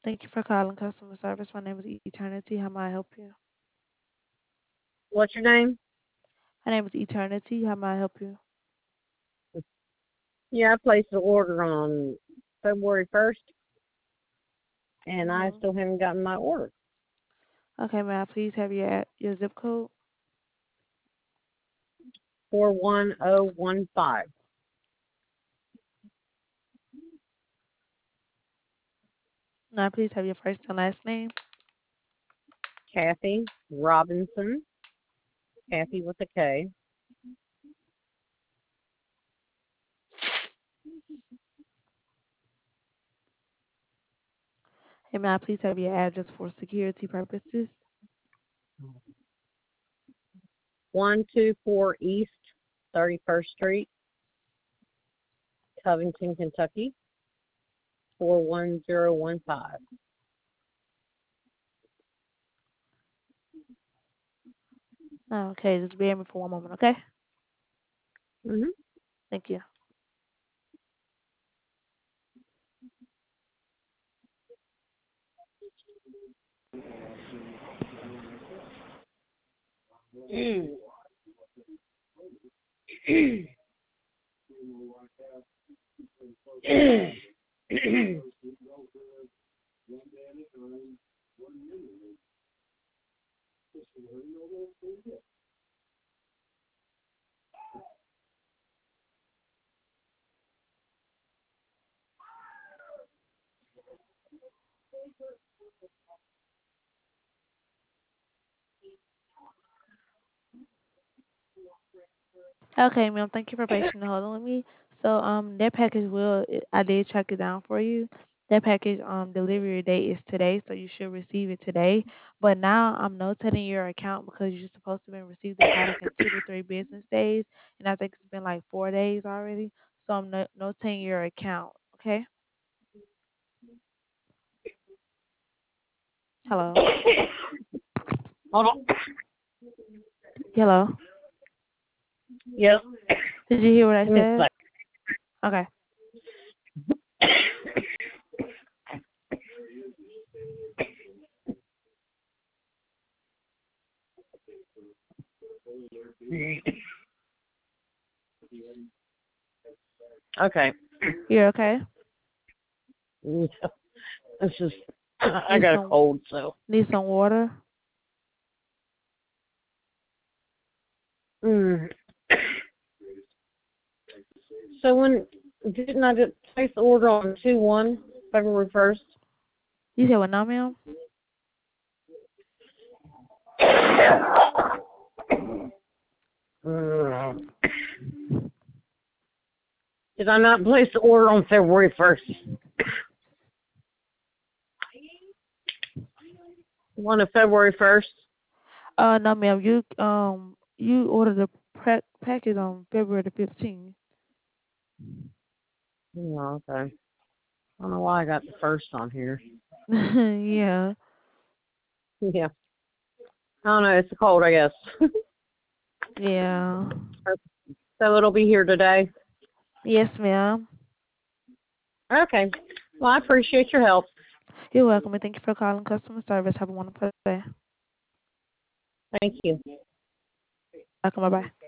Thank you for calling customer service. My name is Eternity. How may I help you? What's your name? My name is Eternity. How may I help you? Yeah, I placed the order on February 1st, and I Hmm. still haven't gotten my order. Okay, may I please have your zip code? 41015. May I please have your first and last name? Kathy Robinson. Kathy with a K. And may I please have your address for security purposes? 124 East 31st Street, Covington, Kentucky, 41015. Okay, just bear with me for one moment, okay? Mm-hmm. Thank you. Okay, ma'am. Thank you for patiently holding with me. So, that package I did track it down for you. That package, delivery date is today, so you should receive it today. But now I'm notating your account because you're supposed to be receive the product in 2 to 3 business days, and I think it's been like 4 days already. So I'm notating your account. Okay. Hello. Hold on. Hello. Yep. Did you hear what I Give me a said? Okay. sec. Okay. You're okay. It's just, I Need got a some cold, so. need some water. Mm. So when didn't I just place the order on 2/1, February 1st? You said what now, ma'am? Mm. Did I not place the order on February 1st? One of February 1st? No, ma'am. You ordered the package on February the 15th. Oh, okay. I don't know why I got the first on here. Yeah. Yeah. I don't know. It's a cold, I guess. Yeah. So it'll be here today. Yes, ma'am. Okay. Well, I appreciate your help. You're welcome, and thank you for calling customer service. Have a wonderful day. Thank you. Welcome. Bye bye.